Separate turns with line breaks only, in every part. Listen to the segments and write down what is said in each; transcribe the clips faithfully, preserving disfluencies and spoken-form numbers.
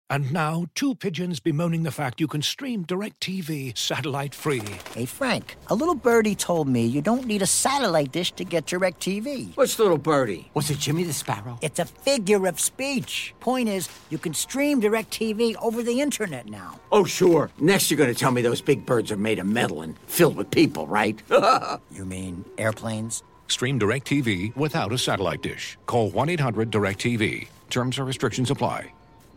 And now, two pigeons bemoaning the fact you can stream DirecTV satellite-free.
Hey, Frank, a little birdie told me you don't need a satellite dish to get DirecTV.
What's little birdie?
Was it Jimmy the Sparrow?
It's a figure of speech. Point is, you can stream DirecTV over the internet now.
Oh, sure. Next you're going to tell me those big birds are made of metal and filled with people, right?
You mean airplanes?
Stream DirecTV without a satellite dish. Call one eight hundred direct T V. Terms and restrictions apply.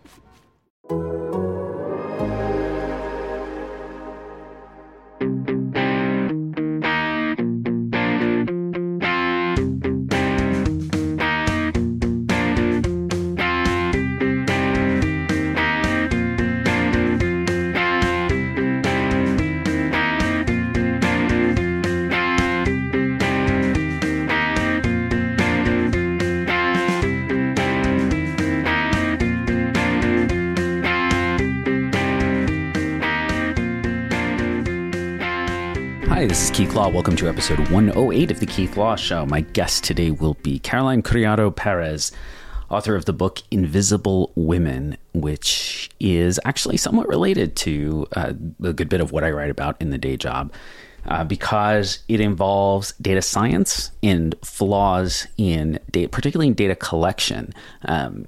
Hi, this is Keith Law. Welcome to episode one oh eight of The Keith Law Show. My guest today will be Caroline Criado Perez, author of the book Invisible Women, which is actually somewhat related to uh, a good bit of what I write about in the day job, uh, because it involves data science and flaws in data, particularly in data collection. Um,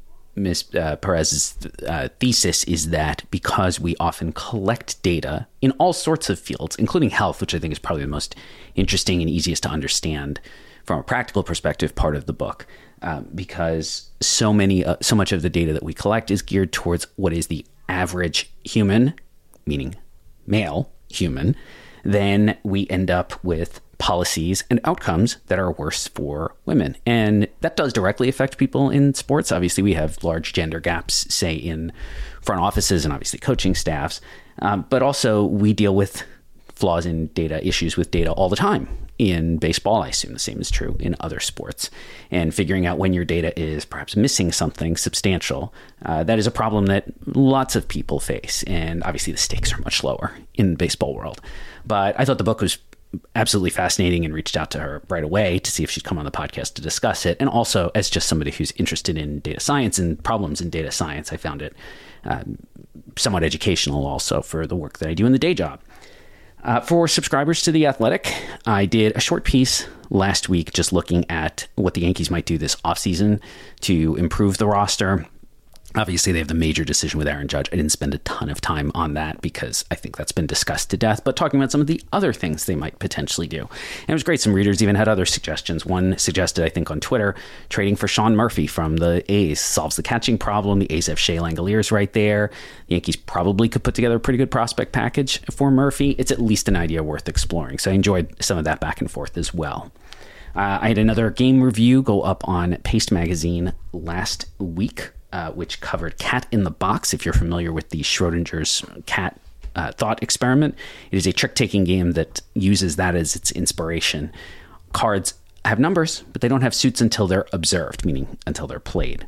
Miz Uh, Perez's uh, thesis is that because we often collect data in all sorts of fields, including health, which I think is probably the most interesting and easiest to understand from a practical perspective part of the book, um, because so many, uh, so much of the data that we collect is geared towards what is the average human, meaning male human, then we end up with policies and outcomes that are worse for women. And that does directly affect people in sports. Obviously, we have large gender gaps, say, in front offices and obviously coaching staffs. Um, but also we deal with flaws in data, issues with data all the time. In baseball, I assume the same is true in other sports. And figuring out when your data is perhaps missing something substantial, uh, that is a problem that lots of people face. And obviously the stakes are much lower in the baseball world. But I thought the book was absolutely fascinating and reached out to her right away to see if she'd come on the podcast to discuss it. And also, as just somebody who's interested in data science and problems in data science, I found it um, somewhat educational also for the work that I do in the day job. Uh, for subscribers to The Athletic, I did a short piece last week just looking at what the Yankees might do this offseason to improve the roster. Obviously, they have the major decision with Aaron Judge. I didn't spend a ton of time on that because I think that's been discussed to death, but talking about some of the other things they might potentially do. And it was great. Some readers even had other suggestions. One suggested, I think, on Twitter, trading for Sean Murphy from the A's solves the catching problem. The A's have Shea Langoliers right there. The Yankees probably could put together a pretty good prospect package for Murphy. It's at least an idea worth exploring. So I enjoyed some of that back and forth as well. Uh, I had another game review go up on Paste Magazine last week, Uh, which covered Cat in the Box. If you're familiar with the Schrodinger's cat uh, thought experiment, it is a trick-taking game that uses that as its inspiration. Cards have numbers, but they don't have suits until they're observed, meaning until they're played.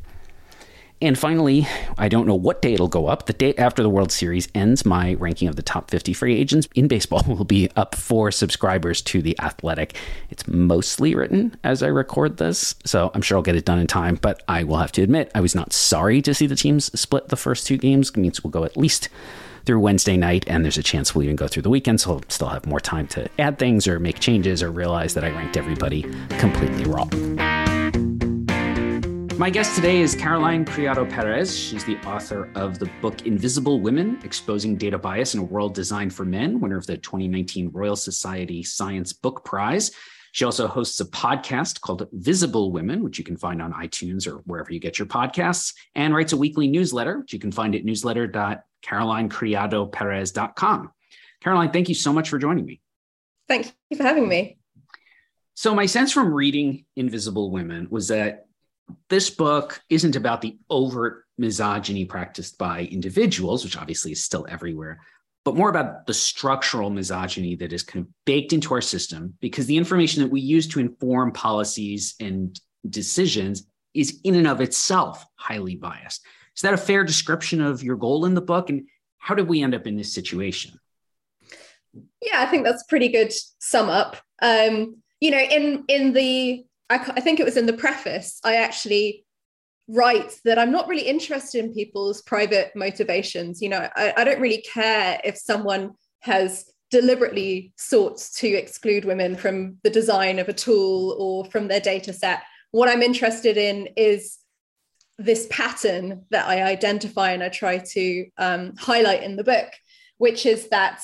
And finally, I don't know what day it'll go up. The day after the World Series ends, my ranking of the top fifty free agents in baseball will be up for subscribers to The Athletic. It's mostly written as I record this, so I'm sure I'll get it done in time. But I will have to admit, I was not sorry to see the teams split the first two games. It means we'll go at least through Wednesday night, and there's a chance we'll even go through the weekend, so I'll still have more time to add things or make changes or realize that I ranked everybody completely wrong. My guest today is Caroline Criado Perez. She's the author of the book Invisible Women, Exposing Data Bias in a World Designed for Men, winner of the twenty nineteen Royal Society Science Book Prize. She also hosts a podcast called Visible Women, which you can find on iTunes or wherever you get your podcasts, and writes a weekly newsletter, which you can find at newsletter dot caroline criado perez dot com. Caroline, thank you so much for joining me.
Thank you for having me.
So my sense from reading Invisible Women was that this book isn't about the overt misogyny practiced by individuals, which obviously is still everywhere, but more about the structural misogyny that is kind of baked into our system because the information that we use to inform policies and decisions is in and of itself highly biased. Is that a fair description of your goal in the book? And how did we end up in this situation?
Yeah, I think that's a pretty good sum up. Um, you know, in in the, I, I think it was in the preface, I actually right that I'm not really interested in people's private motivations. You know, I, I don't really care if someone has deliberately sought to exclude women from the design of a tool or from their data set. What I'm interested in is this pattern that I identify and I try to um, highlight in the book, which is that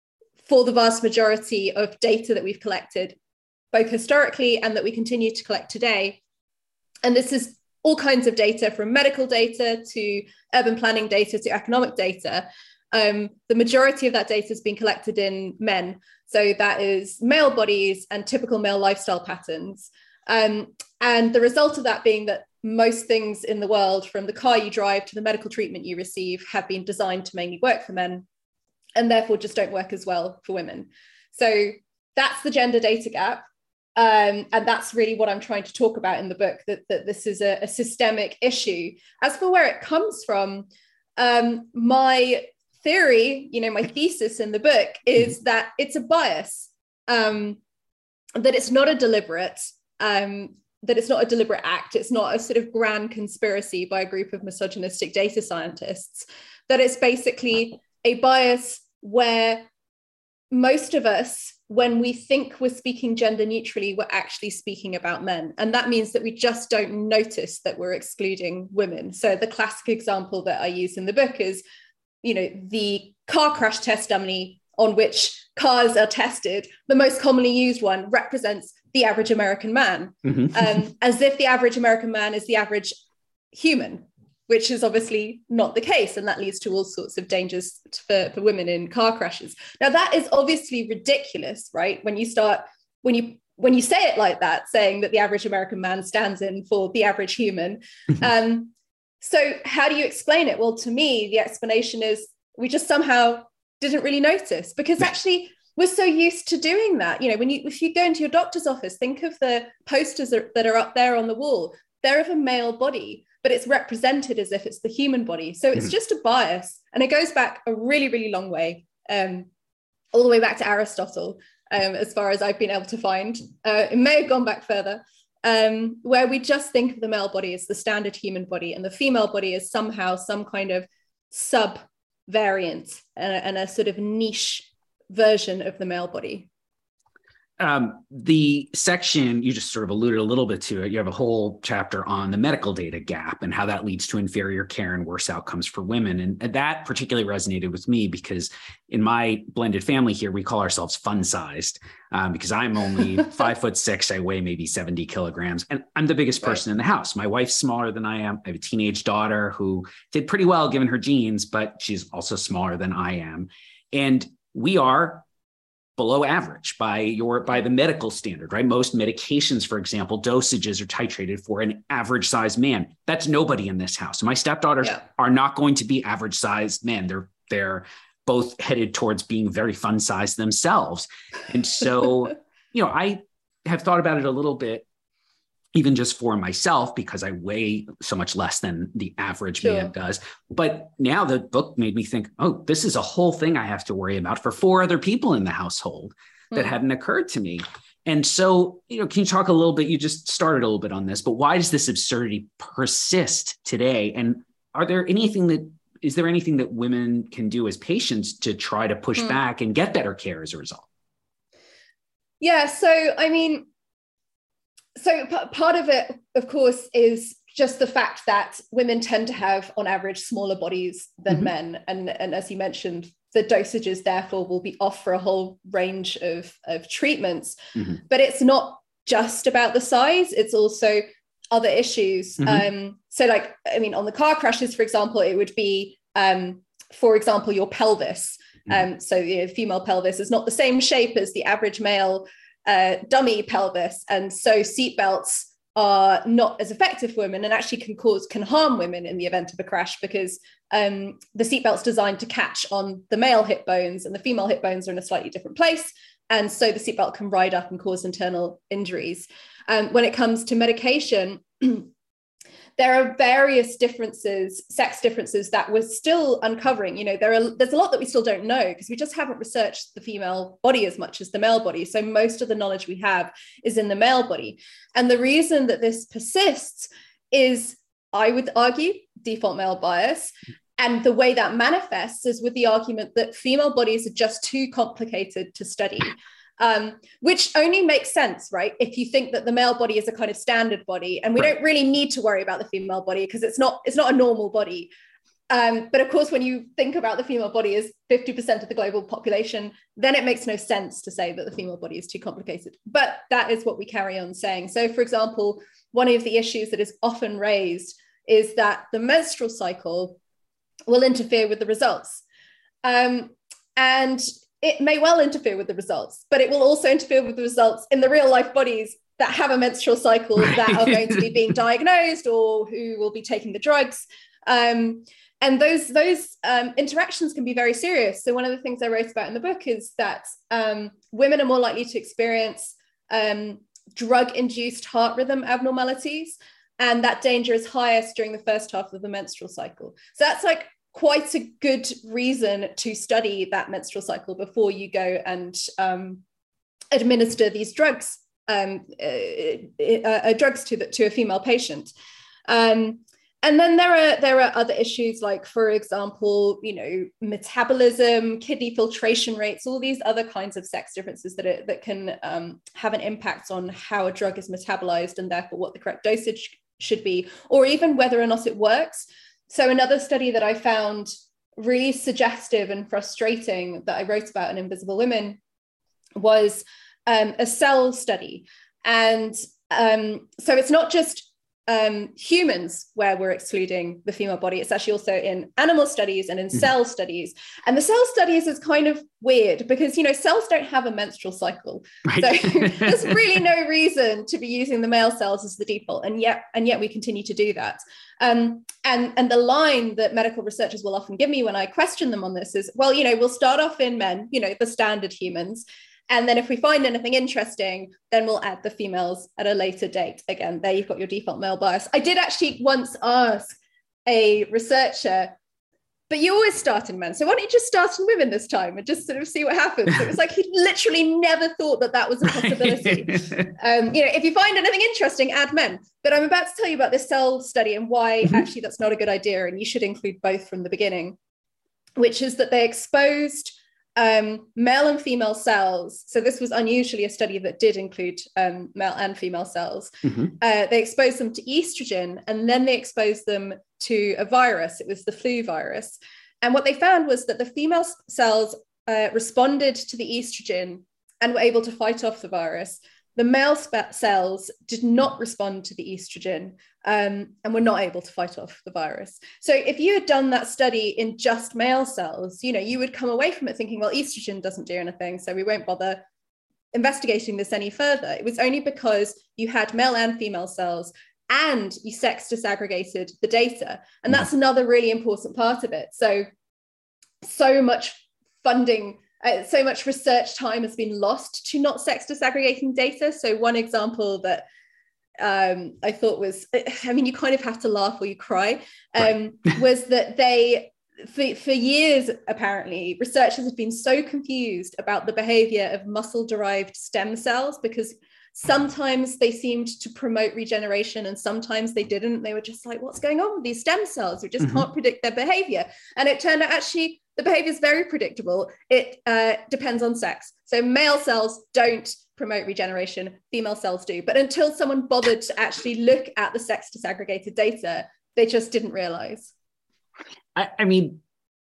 for the vast majority of data that we've collected, both historically and that we continue to collect today, and this is all kinds of data from medical data to urban planning data to economic data, um, the majority of that data has been collected in men. So that is male bodies and typical male lifestyle patterns. Um, and the result of that being that most things in the world, from the car you drive to the medical treatment you receive, have been designed to mainly work for men and therefore just don't work as well for women. So that's the gender data gap. Um, and that's really what I'm trying to talk about in the book, that, that this is a, a systemic issue. As for where it comes from, um, my theory, you know, my thesis in the book is that it's a bias, um, that it's not a deliberate, um, that it's not a deliberate act. It's not a sort of grand conspiracy by a group of misogynistic data scientists, that it's basically a bias where most of us, when we think we're speaking gender neutrally, we're actually speaking about men. And that means that we just don't notice that we're excluding women. So the classic example that I use in the book is, you know, the car crash test dummy on which cars are tested. The most commonly used one represents the average American man,
Mm-hmm.
um, as if the average American man is the average human, which is obviously not the case. And that leads to all sorts of dangers for, for women in car crashes. Now, that is obviously ridiculous, right? When you start, when you when you say it like that, saying that the average American man stands in for the average human. um, so how do you explain it? Well, to me, the explanation is we just somehow didn't really notice, because actually we're so used to doing that. You know, when you if you go into your doctor's office, think of the posters that are up there on the wall. They're of a male body, but it's represented as if it's the human body. So it's mm-hmm. just a bias. And it goes back a really, really long way, um, all the way back to Aristotle, um, as far as I've been able to find. Uh, it may have gone back further, um, where we just think of the male body as the standard human body, and the female body is somehow some kind of sub-variant and a, and a sort of niche version of the male body.
Um, the section, you just sort of alluded a little bit to it. You have a whole chapter on the medical data gap and how that leads to inferior care and worse outcomes for women. And, and that particularly resonated with me because in my blended family here, we call ourselves fun-sized um, because I'm only five foot six. I weigh maybe seventy kilograms, and I'm the biggest person right. in the house. My wife's smaller than I am. I have a teenage daughter who did pretty well given her genes, but she's also smaller than I am. And we are below average by your by the medical standard, right? Most medications, for example, dosages are titrated for an average sized man. That's nobody in this house. My stepdaughters yeah. are not going to be average sized men. They're they're both headed towards being very fun sized themselves. And so, you know, I have thought about it a little bit, even just for myself, because I weigh so much less than the average sure. man does. But now the book made me think, oh, this is a whole thing I have to worry about for four other people in the household that mm. hadn't occurred to me. And so, you know, can you talk a little bit, you just started a little bit on this, but why does this absurdity persist today? And are there anything that, is there anything that women can do as patients to try to push mm. back and get better care as a result?
Yeah, so, I mean, So p- part of it, of course, is just the fact that women tend to have, on average, smaller bodies than mm-hmm. men. And, and as you mentioned, the dosages, therefore, will be off for a whole range of, of treatments. Mm-hmm. But it's not just about the size. It's also other issues. Mm-hmm. Um, so like, I mean, on the car crashes, for example, it would be, um, for example, your pelvis. Mm-hmm. Um, so the female pelvis is not the same shape as the average male Uh, dummy pelvis, and so seatbelts are not as effective for women and actually can cause can harm women in the event of a crash, because um, the seatbelt's designed to catch on the male hip bones and the female hip bones are in a slightly different place, and so the seatbelt can ride up and cause internal injuries. Um, when it comes to medication, there are various differences, sex differences that we're still uncovering. You know, there are there's a lot that we still don't know because we just haven't researched the female body as much as the male body. So most of the knowledge we have is in the male body. And the reason that this persists is I would argue, default male bias. And the way that manifests is with the argument that female bodies are just too complicated to study, um, which only makes sense, right? If you think that the male body is a kind of standard body, and we right. don't really need to worry about the female body because it's not, it's not a normal body. Um, but of course, when you think about the female body as fifty percent of the global population, then it makes no sense to say that the female body is too complicated. But that is what we carry on saying. So, for example, one of the issues that is often raised is that the menstrual cycle will interfere with the results. Um, and it may well interfere with the results, but it will also interfere with the results in the real life bodies that have a menstrual cycle that are going to be being diagnosed or who will be taking the drugs. Um, and those, those um, interactions can be very serious. So one of the things I wrote about in the book is that um, women are more likely to experience um, drug-induced heart rhythm abnormalities, and that danger is highest during the first half of the menstrual cycle. So that's like quite a good reason to study that menstrual cycle before you go and um, administer these drugs, um, uh, uh, drugs to the, to a female patient. Um, and then there are there are other issues like, for example, you know, metabolism, kidney filtration rates, all these other kinds of sex differences that it, that can um, have an impact on how a drug is metabolized and therefore what the correct dosage should be, or even whether or not it works. So another study that I found really suggestive and frustrating that I wrote about in Invisible Women was um, a cell study. And um, so it's not just um, humans where we're excluding the female body, it's actually also in animal studies and in mm-hmm. cell studies. And the cell studies is kind of weird because, you know, cells don't have a menstrual cycle. Right. So there's really no reason to be using the male cells as the default. And yet, and yet we continue to do that. Um, and, and the line that medical researchers will often give me when I question them on this is, well, you know, we'll start off in men, you know, the standard humans. And then if we find anything interesting, then we'll add the females at a later date. Again, there you've got your default male bias. I did actually once ask a researcher, but you always start in men, so why don't you just start in women this time and just sort of see what happens? It was like he literally never thought that that was a possibility. um, you know, if you find anything interesting, add men. But I'm about to tell you about this cell study and why mm-hmm. actually that's not a good idea, and you should include both from the beginning, which is that they exposed um, male and female cells. So this was unusually a study that did include um, male and female cells. Mm-hmm. Uh, they exposed them to estrogen, and then they exposed them to a virus. It was the flu virus. And what they found was that the female cells uh, responded to the estrogen and were able to fight off the virus. The male cells did not respond to the estrogen um, and were not able to fight off the virus. So if you had done that study in just male cells, you know, you would come away from it thinking, well, estrogen doesn't do anything, so we won't bother investigating this any further. It was only because you had male and female cells and you sex disaggregated the data. And that's another really important part of it. So, so much funding Uh, so much research time has been lost to not sex disaggregating data. So one example that um, I thought was, I mean, you kind of have to laugh or you cry, um, right. was that they, for, for years, apparently, researchers have been so confused about the behavior of muscle-derived stem cells because sometimes they seemed to promote regeneration and sometimes they didn't. They were just like, what's going on with these stem cells? We just mm-hmm. can't predict their behavior. And it turned out actually, the behavior is very predictable. It uh, depends on sex. So male cells don't promote regeneration, female cells do. But until someone bothered to actually look at the sex disaggregated data, they just didn't realize.
I, I mean,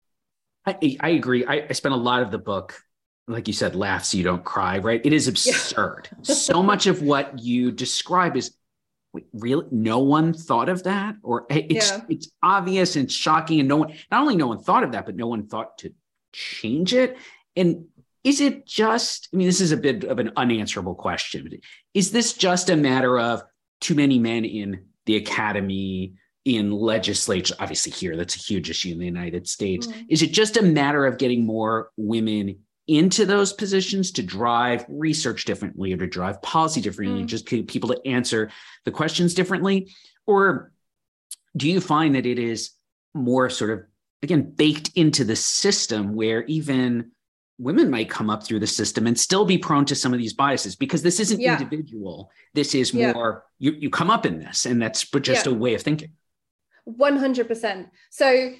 I, I agree. I, I spent a lot of the book, like you said, laugh so you don't cry, right? It is absurd. Yeah. So much of what you describe is, wait, really? No one thought of that? Or it's yeah. it's obvious and shocking, and no one, not only no one thought of that, but no one thought to change it. And is it just, I mean, this is a bit of an unanswerable question. Is this just a matter of too many men in the academy, in legislature? Obviously here, that's a huge issue in the United States. Mm. Is it just a matter of getting more women into those positions to drive research differently or to drive policy differently, mm. just people to answer the questions differently? Or do you find that it is more sort of, again, baked into the system where even women might come up through the system and still be prone to some of these biases? Because this isn't yeah. individual. This is more, yeah. you, you come up in this, and that's but just yeah. a way of thinking.
one hundred percent. So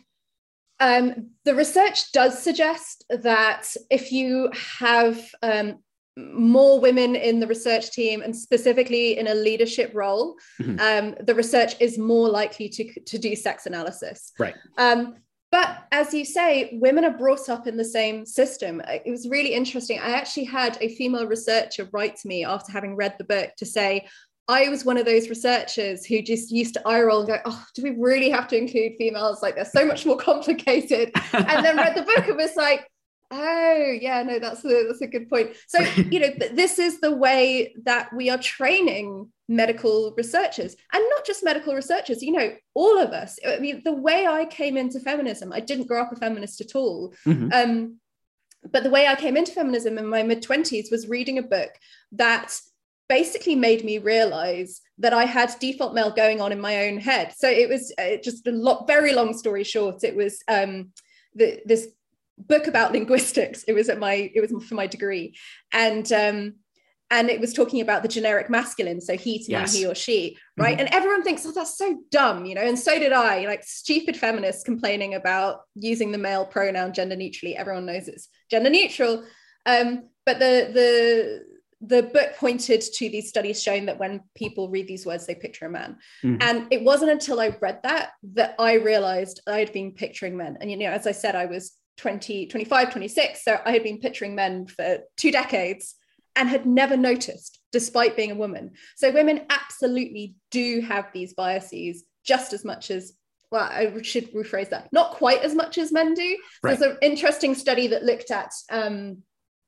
um, the research does suggest that if you have um, more women in the research team, and specifically in a leadership role, mm-hmm. um, the research is more likely to, to do sex analysis.
Right.
Um, but as you say, women are brought up in the same system. It was really interesting. I actually had a female researcher write to me after having read the book to say, I was one of those researchers who just used to eye roll and go, oh, do we really have to include females? Like, they're so much more complicated. And then read the book and was like, oh, yeah, no, that's a, that's a good point. So, you know, this is the way that we are training medical researchers, and not just medical researchers, you know, all of us. I mean, the way I came into feminism, I didn't grow up a feminist at all. Mm-hmm. Um, but the way I came into feminism in my mid twenties was reading a book that basically made me realize that I had default male going on in my own head. So it was uh, just a lot, very long story short, it was um, the, this book about linguistics. It was at my, it was for my degree. And, um, and it was talking about the generic masculine. So he to
yes.
me, he or she, right? Mm-hmm. And everyone thinks, oh, that's so dumb, you know? And so did I, like stupid feminists complaining about using the male pronoun gender neutrally. Everyone knows it's gender neutral. Um, but the, the, the book pointed to these studies showing that when people read these words, they picture a man. Mm-hmm. And it wasn't until I read that, that I realized I had been picturing men. And, you know, as I said, I was twenty, twenty-five, twenty-six. So I had been picturing men for two decades and had never noticed, despite being a woman. So women absolutely do have these biases just as much as, well, I should rephrase that, not quite as much as men do. Right. There's an interesting study that looked at um,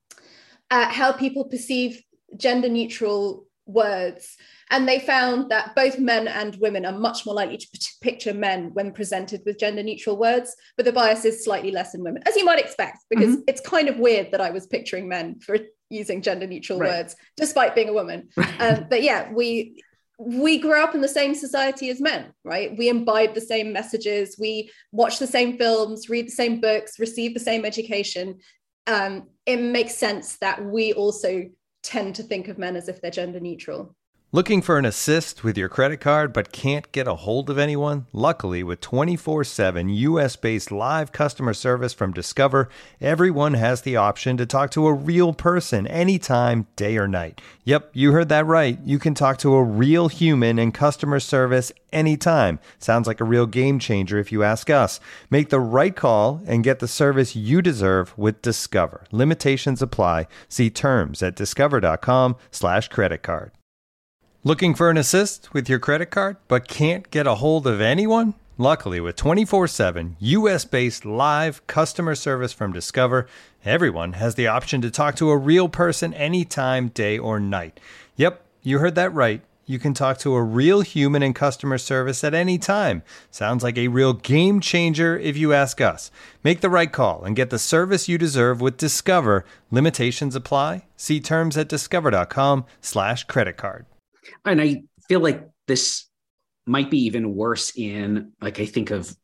Uh, how people perceive gender neutral words. And they found that both men and women are much more likely to p- picture men when presented with gender neutral words, but the bias is slightly less in women, as you might expect, because mm-hmm. it's kind of weird that I was picturing men for using gender neutral right. words, despite being a woman. um, but yeah, we we grew up in the same society as men, right? We imbibe the same messages, we watch the same films, read the same books, receive the same education. Um, it makes sense that we also tend to think of men as if they're gender neutral.
Looking for an assist with your credit card but can't get a hold of anyone? Luckily, with twenty-four seven U S-based live customer service from Discover, everyone has the option to talk to a real person anytime, day or night. Yep, you heard that right. You can talk to a real human in customer service anytime. Sounds like a real game changer if you ask us. Make the right call and get the service you deserve with Discover. Limitations apply. See terms at discover.com slash credit card. Looking for an assist with your credit card but can't get a hold of anyone? Luckily, with twenty-four seven U S-based live customer service from Discover, everyone has the option to talk to a real person anytime, day or night. Yep, you heard that right. You can talk to a real human in customer service at any time. Sounds like a real game changer if you ask us. Make the right call and get the service you deserve with Discover. Limitations apply. See terms at discover.com slash credit card.
And I feel like this might be even worse in, like, I think of,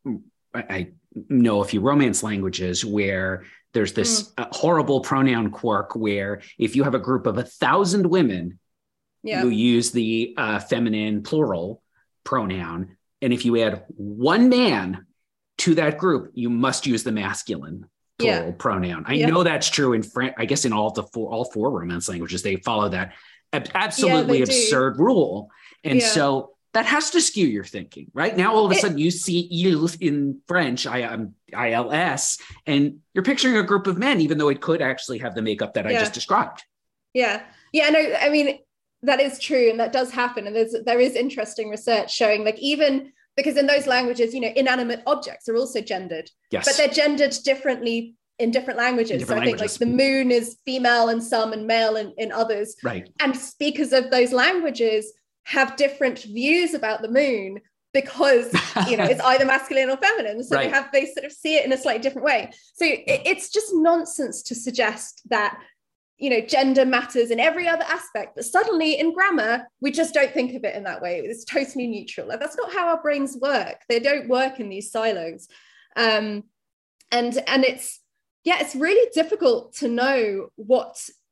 I know a few Romance languages where there's this mm. uh, horrible pronoun quirk where if you have a group of a thousand women, yeah. you use the uh, feminine plural pronoun. And if you add one man to that group, you must use the masculine plural yeah. pronoun. I yeah. know that's true in French. I guess in all the four, all four Romance languages, they follow that absolutely yeah, absurd rule. And yeah. so that has to skew your thinking, right? Now, all of a it, sudden you see il in French, I am I L S, and you're picturing a group of men, even though it could actually have the makeup that yeah. I just described.
Yeah. Yeah, no, I mean, that is true. And that does happen. And there's, there is interesting research showing, like, even because in those languages, you know, inanimate objects are also gendered,
yes.
but they're gendered differently in different languages. In different so I languages. think like the moon is female in some and male in, in others.
Right.
And speakers of those languages have different views about the moon because, you know, it's either masculine or feminine. So right. they have, they sort of see it in a slightly different way. So it, it's just nonsense to suggest that, you know, gender matters in every other aspect, but suddenly in grammar, we just don't think of it in that way. It's totally neutral. Like, that's not how our brains work. They don't work in these silos. Um, and, and it's, yeah, it's really difficult to know what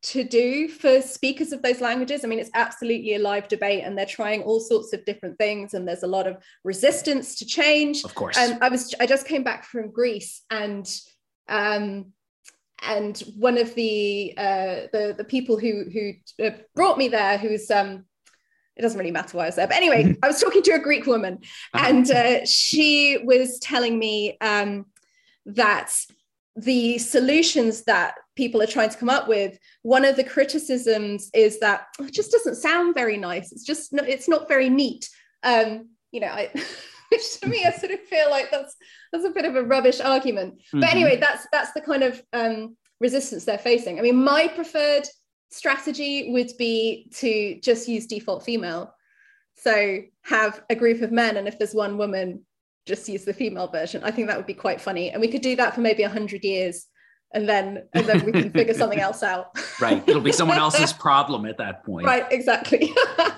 to do for speakers of those languages. I mean, it's absolutely a live debate, and they're trying all sorts of different things, and there's a lot of resistance to change.
Of course.
And I was I just came back from Greece, and um, and one of the uh, the the people who who brought me there, who's um, it doesn't really matter why I was there, but anyway, I was talking to a Greek woman, uh-huh. and uh, she was telling me um, that the solutions that people are trying to come up with, one of the criticisms is that oh, it just doesn't sound very nice. It's just not, it's not very neat. Um, you know, I, which to me, I sort of feel like that's that's a bit of a rubbish argument. Mm-hmm. But anyway, that's that's the kind of um, resistance they're facing. I mean, my preferred strategy would be to just use default female. So have a group of men, and if there's one woman, just use the female version. I think that would be quite funny. And we could do that for maybe a hundred years, and then and then we can figure something else out.
Right. It'll be someone else's problem at that point.
Right, exactly.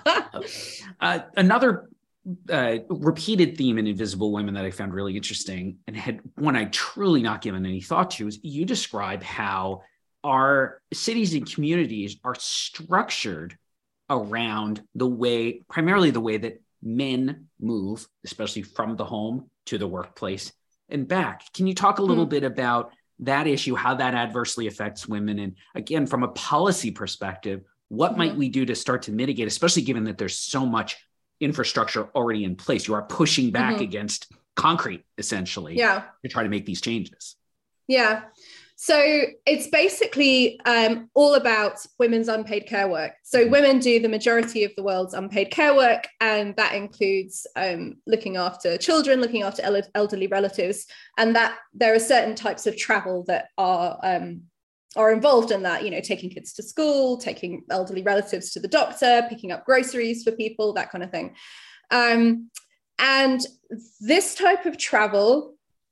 uh, another uh, repeated theme in Invisible Women that I found really interesting, and had one I truly not given any thought to, is you describe how our cities and communities are structured around the way, primarily the way that men move, especially from the home to the workplace and back. Can you talk a little mm. bit about that issue, how that adversely affects women? And again, from a policy perspective, what mm-hmm. might we do to start to mitigate, especially given that there's so much infrastructure already in place? You are pushing back mm-hmm. against concrete, essentially,
yeah.
to try to make these changes.
Yeah. So it's basically um, all about women's unpaid care work. So mm-hmm. women do the majority of the world's unpaid care work, and that includes um, looking after children, looking after el- elderly relatives, and that there are certain types of travel that are um, are involved in that. You know, taking kids to school, taking elderly relatives to the doctor, picking up groceries for people, that kind of thing. Um, and this type of travel.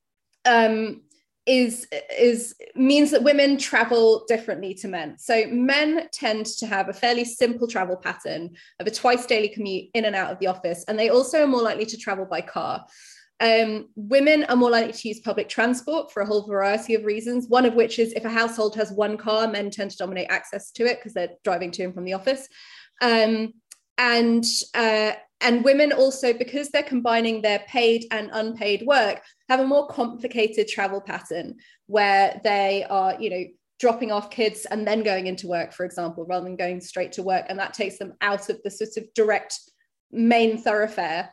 Um, is is means that women travel differently to men. So men tend to have a fairly simple travel pattern of a twice daily commute in and out of the office, and they also are more likely to travel by car. Um, women are more likely to use public transport for a whole variety of reasons, one of which is if a household has one car, men tend to dominate access to it because they're driving to and from the office. Um, and uh, And women also, because they're combining their paid and unpaid work, have a more complicated travel pattern where they are, you know, dropping off kids and then going into work, for example, rather than going straight to work. And that takes them out of the sort of direct main thoroughfare.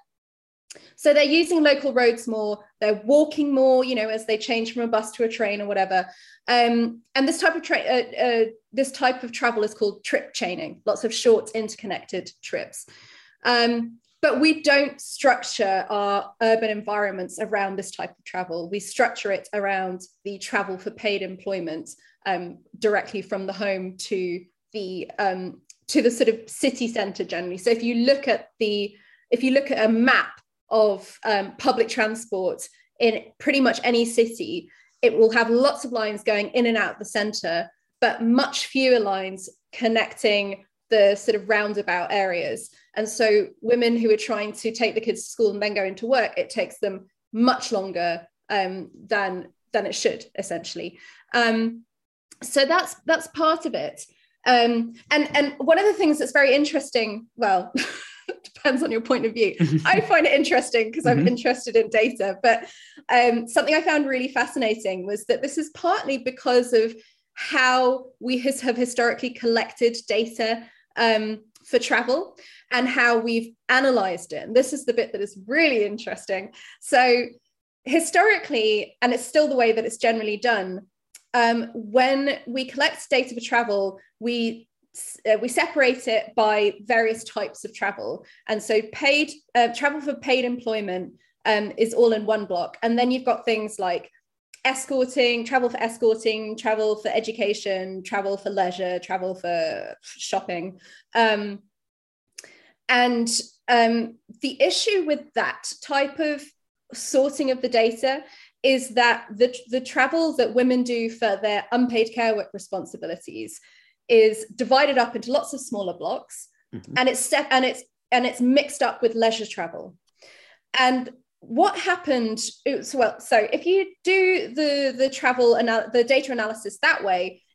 So they're using local roads more, they're walking more, you know, as they change from a bus to a train or whatever. Um, and this type of tra- uh, uh, this type of travel is called trip chaining, lots of short interconnected trips. Um, but we don't structure our urban environments around this type of travel. We structure it around the travel for paid employment um, directly from the home to the um, to the sort of city centre generally. So if you look at the if you look at a map of um, public transport in pretty much any city, it will have lots of lines going in and out of the centre, but much fewer lines connecting the sort of roundabout areas. And so women who are trying to take the kids to school and then go into work, it takes them much longer um, than, than it should, essentially. Um, so that's that's part of it. Um, and, and one of the things that's very interesting, well, depends on your point of view. I find it interesting because I'm mm-hmm. interested in data, but um, something I found really fascinating was that this is partly because of how we has, have historically collected data um, for travel and how we've analyzed it. And this is the bit that is really interesting. So historically, and it's still the way that it's generally done, um, when we collect data for travel, we uh, we separate it by various types of travel. And so paid uh, travel for paid employment um, is all in one block. And then you've got things like escorting, travel for escorting, travel for education, travel for leisure, travel for shopping. Um, and um, the issue with that type of sorting of the data is that the, the travel that women do for their unpaid care work responsibilities is divided up into lots of smaller blocks, mm-hmm. and it's set, and it's and it's mixed up with leisure travel. And what happened? It was, well, so if you do the the travel and the data analysis that way,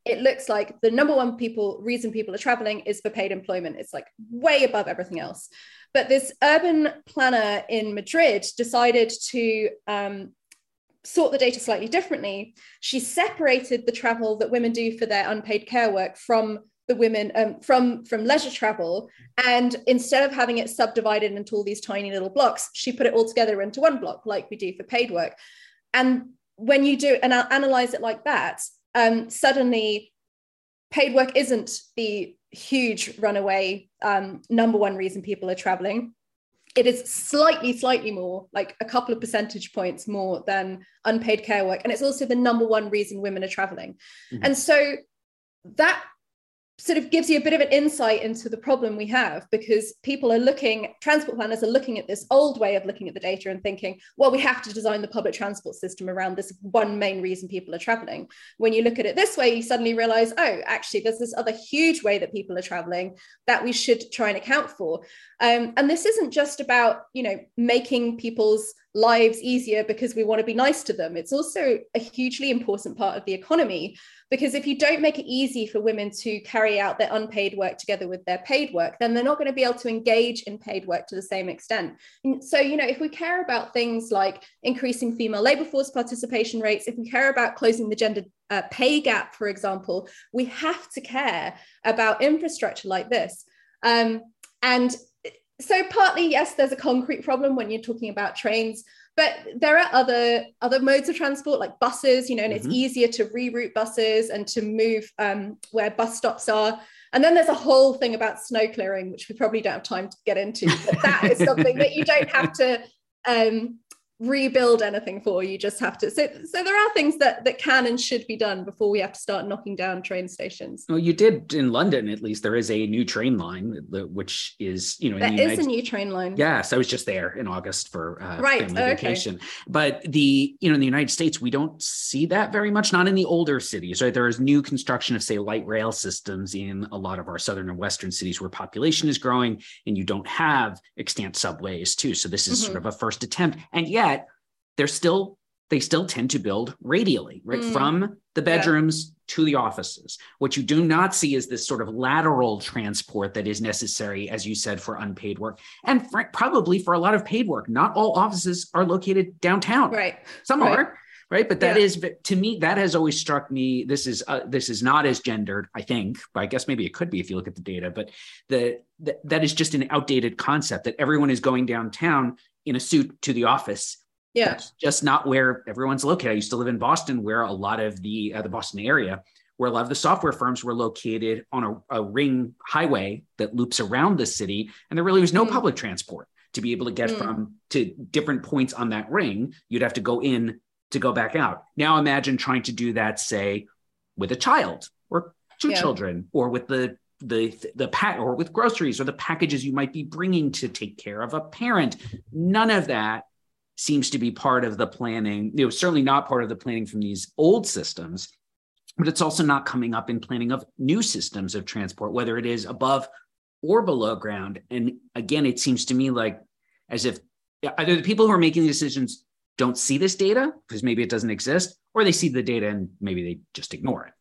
it looks like the number one people reason people are traveling is for paid employment. It's like way above everything else. But this urban planner in Madrid decided to um, sort the data slightly differently. She separated the travel that women do for their unpaid care work from the women um, from, from leisure travel. And instead of having it subdivided into all these tiny little blocks, she put it all together into one block, like we do for paid work. And when you do and analyze it like that, um, suddenly paid work isn't the huge runaway um, number one reason people are traveling. It is slightly, slightly more, like a couple of percentage points more than unpaid care work. And it's also the number one reason women are traveling. Mm-hmm. And so that sort of gives you a bit of an insight into the problem we have, because people are looking, transport planners are looking at this old way of looking at the data and thinking, well, we have to design the public transport system around this one main reason people are traveling. When you look at it this way, you suddenly realize, oh, actually, there's this other huge way that people are traveling that we should try and account for. Um, and this isn't just about, you know, making people's lives easier because we want to be nice to them. It's also a hugely important part of the economy, because if you don't make it easy for women to carry out their unpaid work together with their paid work, then they're not going to be able to engage in paid work to the same extent. And so, you know, if we care about things like increasing female labor force participation rates, if we care about closing the gender uh, pay gap, for example, we have to care about infrastructure like this. Um, and so partly, yes, there's a concrete problem when you're talking about trains, but there are other, other modes of transport like buses, you know, and mm-hmm. it's easier to reroute buses and to move um, where bus stops are. And then there's a whole thing about snow clearing, which we probably don't have time to get into, but that is something that you don't have to um, rebuild anything for. You just have to. So, so there are things that that can and should be done before we have to start knocking down train stations.
Well, you did in London, at least. There is a new train line, which is, you know,
there
in the
is
United...
a new train line.
Yes, I was just there in August for uh,
right.
family
okay.
vacation. But the, you know, in the United States, we don't see that very much. Not in the older cities, right? There is new construction of, say, light rail systems in a lot of our southern and western cities where population is growing, and you don't have extant subways too. So this is mm-hmm. sort of a first attempt, and yet. They're still, they still tend to build radially, right? Mm. From the bedrooms yeah. to the offices. What you do not see is this sort of lateral transport that is necessary, as you said, for unpaid work. And fr- probably for a lot of paid work. Not all offices are located downtown.
Right.
Some right. are, right? But that
yeah.
is, to me, that has always struck me. This is uh, this is not as gendered, I think, but I guess maybe it could be if you look at the data, but the, the that is just an outdated concept that everyone is going downtown in a suit to the office.
Yeah,
that's just not where everyone's located. I used to live in Boston, where a lot of the uh, the Boston area, where a lot of the software firms were located on a, a ring highway that loops around the city, and there really was no mm. public transport to be able to get mm. from to different points on that ring. You'd have to go in to go back out. Now imagine trying to do that, say, with a child or two yeah. children, or with the the the pack, or with groceries or the packages you might be bringing to take care of a parent. None of that seems to be part of the planning, you know, certainly not part of the planning from these old systems, but it's also not coming up in planning of new systems of transport, whether it is above or below ground. And again, it seems to me like as if either the people who are making the decisions don't see this data because maybe it doesn't exist, or they see the data and maybe they just ignore it.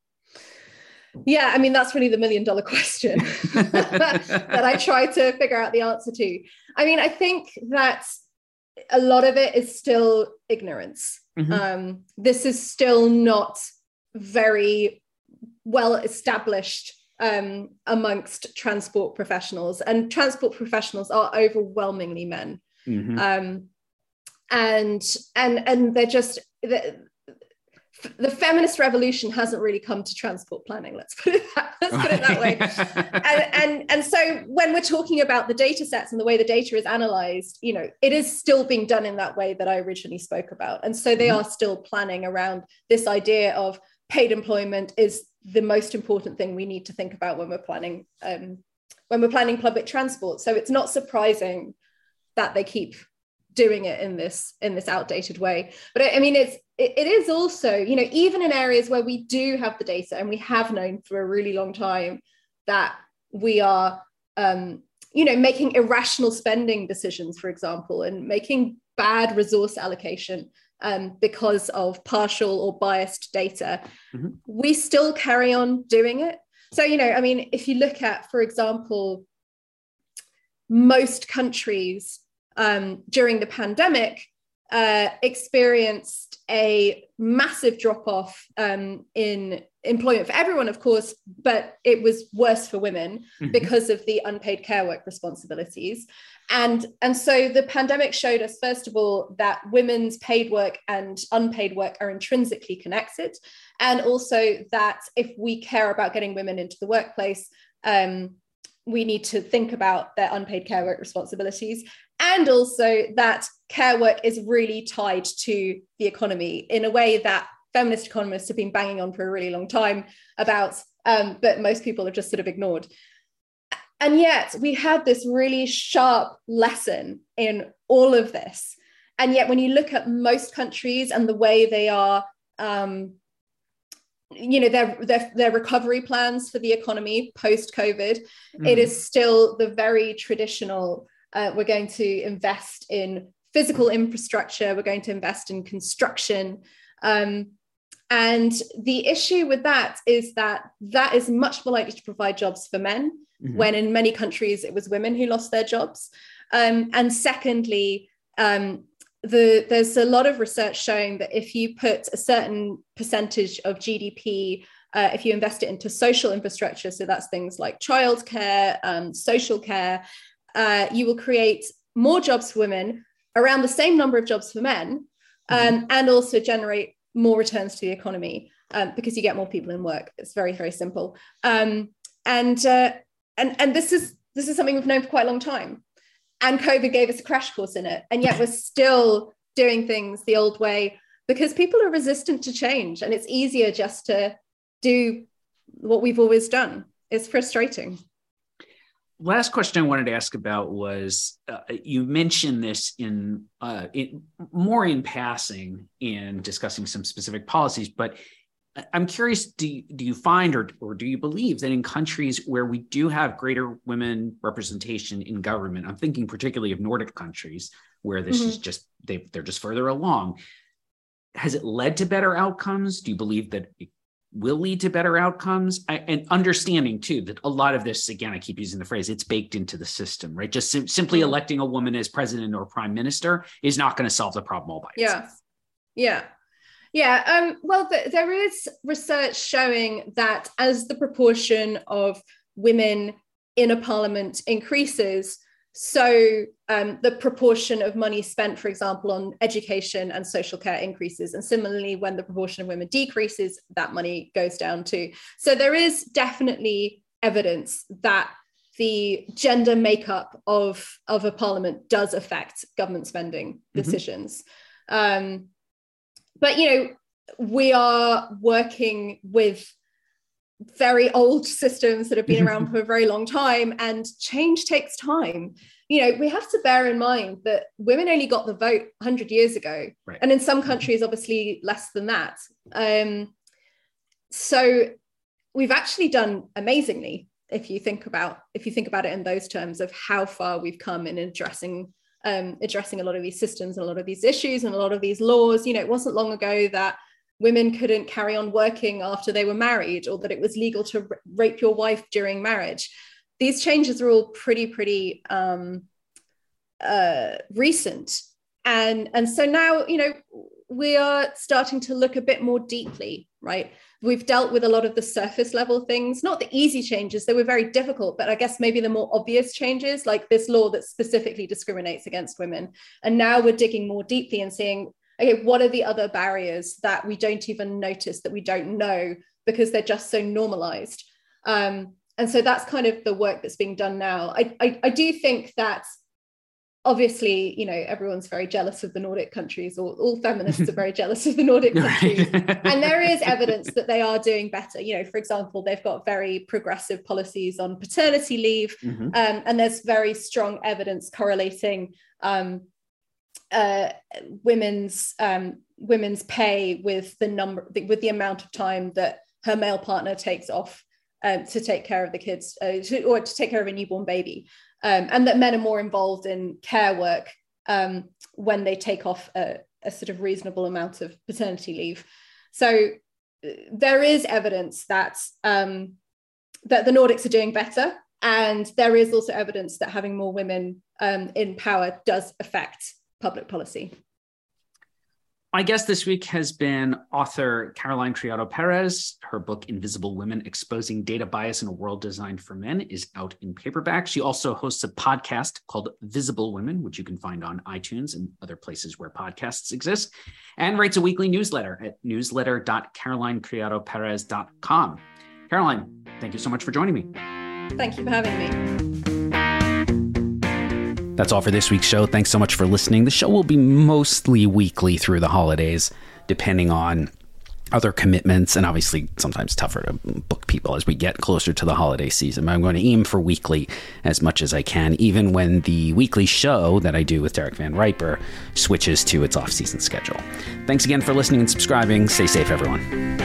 Yeah, I mean, that's really the million dollar question that I try to figure out the answer to. I mean, I think that a lot of it is still ignorance. Mm-hmm. Um, this is still not very well established um, amongst transport professionals, and transport professionals are overwhelmingly men. Mm-hmm. Um, and and and they're just the, the feminist revolution hasn't really come to transport planning. Let's put it that, let's put it that way. and, and, and so when we're talking about the data sets and the way the data is analyzed, you know, it is still being done in that way that I originally spoke about. And so they mm-hmm. are still planning around this idea of paid employment is the most important thing we need to think about when we're planning um, when we're planning public transport. So it's not surprising that they keep doing it in this in this outdated way. But I, I mean, it's it, it is also, you know, even in areas where we do have the data and we have known for a really long time that we are, um, you know, making irrational spending decisions, for example, and making bad resource allocation um, because of partial or biased data,
mm-hmm.
we still carry on doing it. So, you know, I mean, if you look at, for example, most countries um, during the pandemic uh, experienced a massive drop-off um, in employment for everyone, of course, but it was worse for women mm-hmm. because of the unpaid care work responsibilities. And, and so the pandemic showed us, first of all, that women's paid work and unpaid work are intrinsically connected. And also that if we care about getting women into the workplace, um, we need to think about their unpaid care work responsibilities. And also that care work is really tied to the economy in a way that feminist economists have been banging on for a really long time about, um, but most people have just sort of ignored. And yet we had this really sharp lesson in all of this. And yet when you look at most countries and the way they are, um, you know, their, their, their recovery plans for the economy post-COVID, mm. it is still the very traditional, uh, we're going to invest in physical infrastructure, we're going to invest in construction. Um, and the issue with that is that that is much more likely to provide jobs for men, mm-hmm. when in many countries it was women who lost their jobs. Um, and secondly, um, The, there's a lot of research showing that if you put a certain percentage of G D P, uh, if you invest it into social infrastructure, so that's things like childcare, um, social care, uh, you will create more jobs for women, around the same number of jobs for men, um, mm-hmm. and also generate more returns to the economy um, because you get more people in work. It's very, very simple. Um, and, uh, and, and this is this is something we've known for quite a long time. And COVID gave us a crash course in it. And yet we're still doing things the old way because people are resistant to change. And it's easier just to do what we've always done. It's frustrating.
Last question I wanted to ask about was, uh, you mentioned this in, uh, in more in passing in discussing some specific policies, but I'm curious, do you, do you find or, or do you believe that in countries where we do have greater women representation in government, I'm thinking particularly of Nordic countries where this mm-hmm. is just, they, they're just further along, has it led to better outcomes? Do you believe that it will lead to better outcomes? I, and understanding too, that a lot of this, again, I keep using the phrase, it's baked into the system, right? Just sim- simply mm-hmm. electing a woman as president or prime minister is not going to solve the problem all by itself.
Yeah, yeah. Yeah, um, well, th- there is research showing that as the proportion of women in a parliament increases, so um, the proportion of money spent, for example, on education and social care increases. And similarly, when the proportion of women decreases, that money goes down too. So there is definitely evidence that the gender makeup of, of a parliament does affect government spending decisions. Mm-hmm. Um, But, you know, we are working with very old systems that have been around for a very long time, and change takes time. You know, we have to bear in mind that women only got the vote one hundred years ago, right. and in some countries, obviously less than that. Um, so we've actually done amazingly, if you think about if you think about it in those terms of how far we've come in addressing Um, addressing a lot of these systems and a lot of these issues and a lot of these laws. You know, it wasn't long ago that women couldn't carry on working after they were married, or that it was legal to r- rape your wife during marriage. These changes are all pretty, pretty um, uh, recent. And, and so now, you know, we are starting to look a bit more deeply, right? We've dealt with a lot of the surface level things, not the easy changes, they were very difficult, but I guess maybe the more obvious changes, like this law that specifically discriminates against women. And now we're digging more deeply and seeing, okay, what are the other barriers that we don't even notice, that we don't know, because they're just so normalized. Um, and so that's kind of the work that's being done now. I, I, I do think that obviously, you know, everyone's very jealous of the Nordic countries, or all feminists are very jealous of the Nordic countries. And there is evidence that they are doing better. You know, for example, they've got very progressive policies on paternity leave. Mm-hmm. Um, and there's very strong evidence correlating um, uh, women's um, women's pay with the number, with the amount of time that her male partner takes off um, to take care of the kids, uh, to, or to take care of a newborn baby. Um, and that men are more involved in care work um, when they take off a, a sort of reasonable amount of paternity leave. So there is evidence that um, that the Nordics are doing better, and there is also evidence that having more women um, in power does affect public policy.
My guest this week has been author Caroline Criado Perez. Her book, Invisible Women, Exposing Data Bias in a World Designed for Men, is out in paperback. She also hosts a podcast called Visible Women, which you can find on iTunes and other places where podcasts exist, and writes a weekly newsletter at newsletter dot caroline criado perez dot com. Caroline, thank you so much for joining me.
Thank you for having me.
That's all for this week's show. Thanks so much for listening. The show will be mostly weekly through the holidays, depending on other commitments, and obviously sometimes tougher to book people as we get closer to the holiday season. But I'm going to aim for weekly as much as I can, even when the weekly show that I do with Derek Van Riper switches to its off-season schedule. Thanks again for listening and subscribing. Stay safe, everyone.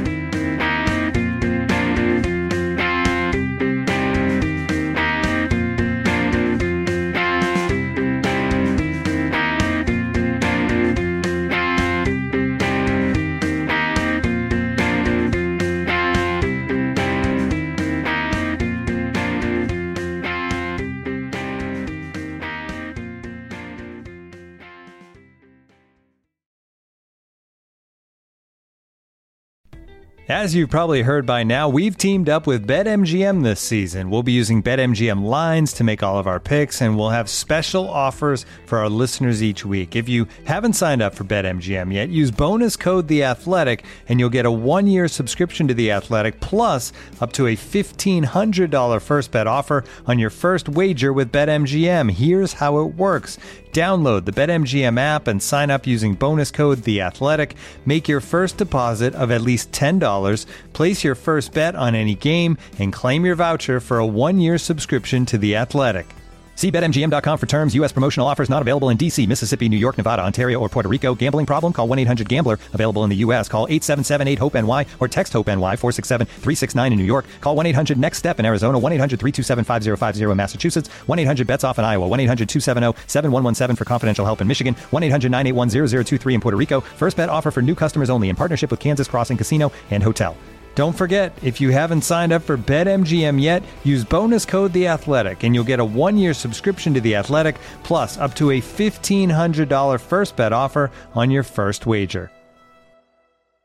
As you've probably heard by now, we've teamed up with BetMGM this season. We'll be using BetMGM lines to make all of our picks, and we'll have special offers for our listeners each week. If you haven't signed up for BetMGM yet, use bonus code The Athletic, and you'll get a one-year subscription to The Athletic, plus up to a fifteen hundred dollars first bet offer on your first wager with BetMGM. Here's how it works. Download the BetMGM app and sign up using bonus code The Athletic. Make your first deposit of at least ten dollars, place your first bet on any game, and claim your voucher for a one-year subscription to The Athletic. See Bet M G M dot com for terms. U S promotional offers not available in D C, Mississippi, New York, Nevada, Ontario, or Puerto Rico. Gambling problem? Call one eight hundred gambler. Available in the U S. Call eight seven seven eight hope N Y or text HOPE-NY four six seven three six nine in New York. Call one eight hundred next step in Arizona. one eight hundred three two seven five zero five zero in Massachusetts. one eight hundred bets off in Iowa. one eight hundred two seven zero seven one one seven for confidential help in Michigan. one eight hundred nine eight one zero zero two three in Puerto Rico. First bet offer for new customers only in partnership with Kansas Crossing Casino and Hotel. Don't forget, if you haven't signed up for BetMGM yet, use bonus code The Athletic, and you'll get a one-year subscription to The Athletic, plus up to a fifteen hundred dollars first bet offer on your first wager.